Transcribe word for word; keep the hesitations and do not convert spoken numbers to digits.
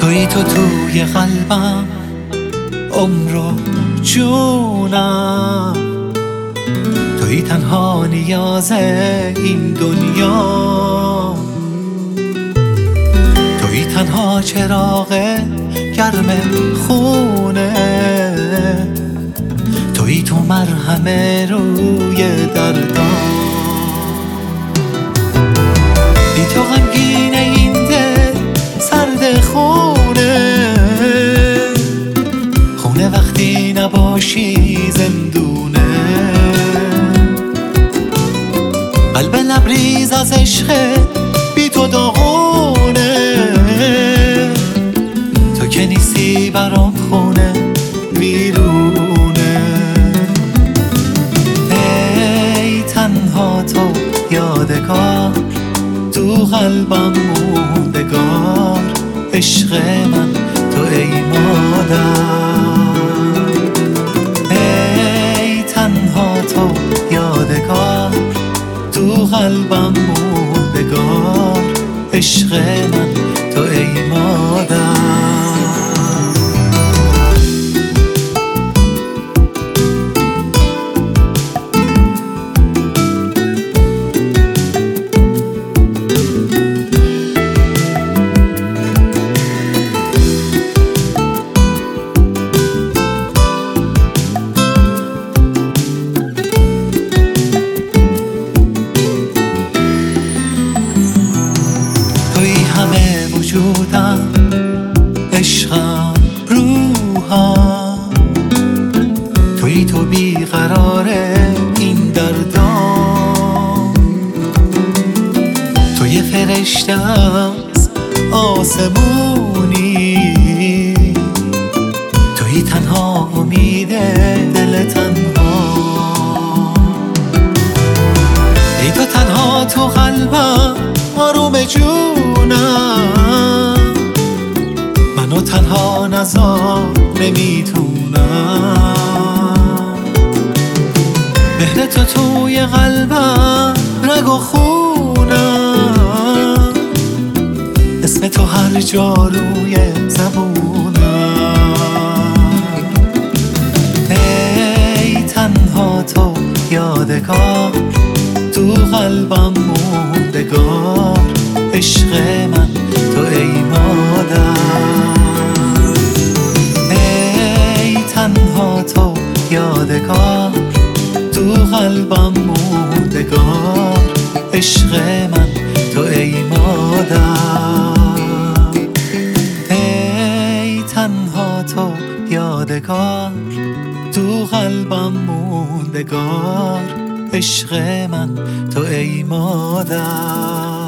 توی تو توی قلبم، عمر و جونم، توی تنها نیاز این دنیا، توی تنها چراغ گرم خونه، توی تو مرهم روی دردام. بی تو غمگین این دل سرد خونه، خونه وقتی نباشی زندونه. قلب لبریز از عشق بی تو داغونه، تو که نیستی برام خونه ویرونه. ای تنها تو یادگار، تو قلبم موندگار، عشق من تو ای مادر. ای تنها تو یادگار، تو قلبم موندگار، عشق من تو ای مادر. همه وجودم، عشقم، روحم، توی تو بیقراره این دردام. توی فرشته از آسمونی، توی تنها امید دل تنها. ای تو تنها تو قلبم، آروم جونم، منو تنها نذار نمیتونم. مهر تو توی قلبم رگ و خونم، اسم تو هر جا روی زبونم. ای تنها تو یادگار، تو قلبم موندگار، عشق من تو ای مادر. ای تنها تو یادگار، تو قلبم موندگار، عشق من تو ای مادر. ای تنها تو یادگار، تو قلبم موندگار، عشق من تو ای مادر.